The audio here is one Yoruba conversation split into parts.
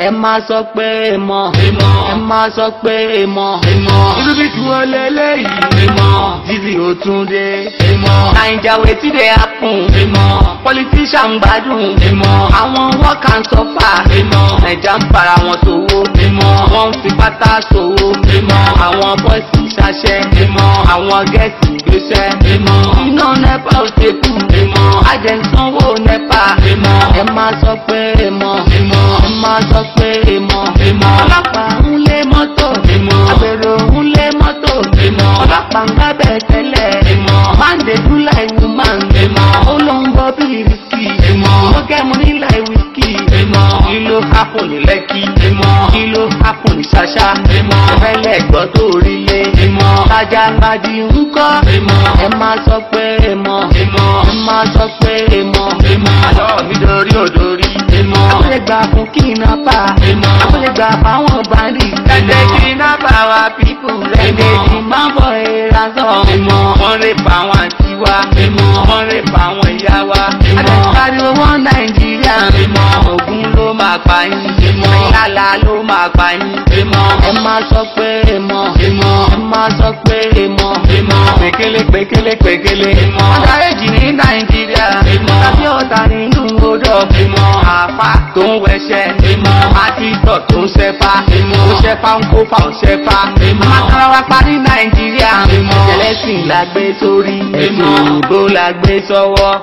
ẹ má sọ pé èèmọ̀ ẹ má sọ pé èèmọ̀ irú bí tí wọ́n lé léyìí Dizzy Otunde Naija wetin dey happen politician gbádùn àwọn work and suffer Naija ń para wọn sówó wọ́n ń fi pátá sówó àwọn bọ́ọ̀sì ṣaṣẹ́ àwọn gẹ̀ẹ́sì gbéṣẹ́ iná nepa ò ṣe kú àjẹsánwó nepa ẹ má sọ pé èèmọ̀ ẹ má sọ pé èèmọ̀ ọlọ́pàá ń lé mọ́tò agbèrò ń lé mọ́tò ọlọ́pàá ń gábẹ̀ tẹ́lẹ̀ man dey do like woman ó ló ń bọ́ bí risky ó kẹ́mu ní like whisky kí ló happen ní Lẹ́kì kí ló happen ní Ṣàṣà ẹ̀fẹ́lẹ̀ gbọ́ tó rí lé Tajàgbàdì ń kọ́ ẹ má sọ pé èèmọ̀ ẹ má sọ pé èèmọ̀ àlọ́ mi dorí òdorí àpẹẹrẹ gbà fún kidnappa àpẹẹrẹ gbà fáwọn bandi ẹ̀jẹ̀ kidnappa wa people ẹ̀jẹ̀ tí máa ń bọ̀ ẹ̀rọ sọ wọ́n lè pa àwọn àǹtí wa wọ́n lè pa àwọn ìyá wa àtẹ̀síwájú wọn Nàìjíríà Ògún ló máa pa yín ìlàlà ló máa pa yín ẹ má sọ pé èèmọ̀ ẹ má sọ pé èèmọ̀ pèkélé ọ̀dàrẹ́jì ní Nàìjíríà tàbí ọ̀tà nínú odò àfà tó ń wẹṣẹ́ àtìtọ̀ tó ń ṣẹ́fà ó ṣẹ́fà ń kófà ó ṣẹ́fà àmàkàrà wa pa ní Nàìjíríà ẹlẹ́sìn la gbé sórí ẹ̀sìn òyìnbó la gbé sọ́wọ́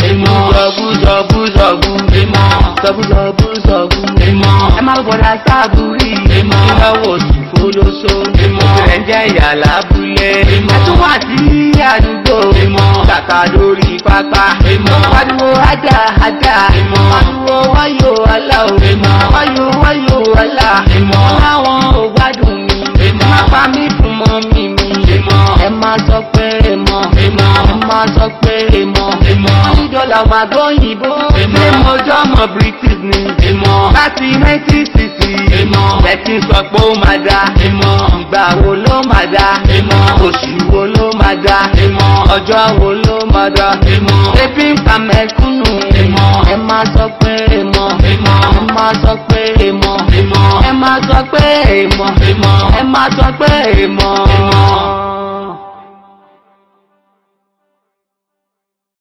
zọ̀bú ẹ má gbọ́dọ̀ sábúrì ìnáwó òsùfò lóṣó ìrẹ̀ ń jẹ́ ìyá lábúlé ẹ̀tún wà sí àdúgbò kàkà lórí pápá pariwo ajá pariwo wáyò ọlá wáyò ọlá láwọn ò gbádùn mi má pa mí fún mọ́ mi ẹ má sọ pé èèmọ̀ ẹ má sọ pé èèmọ̀ $1 máa gbóyìnbó ṣé mo jọ́ mọ̀ British ni láti 1960 lẹ́tí sọ pé ó máa dá ìgbà wo ló máa dá oṣù wo ló máa dá ọjọ́ wo ló máa dá ebi ń pa mẹ́kúnnù ẹ má sọ pé èèmọ̀ ẹ má sọ pé èèmọ̀ ẹ má sọ pé èèmọ̀ ẹ má sọ pé èèmọ̀.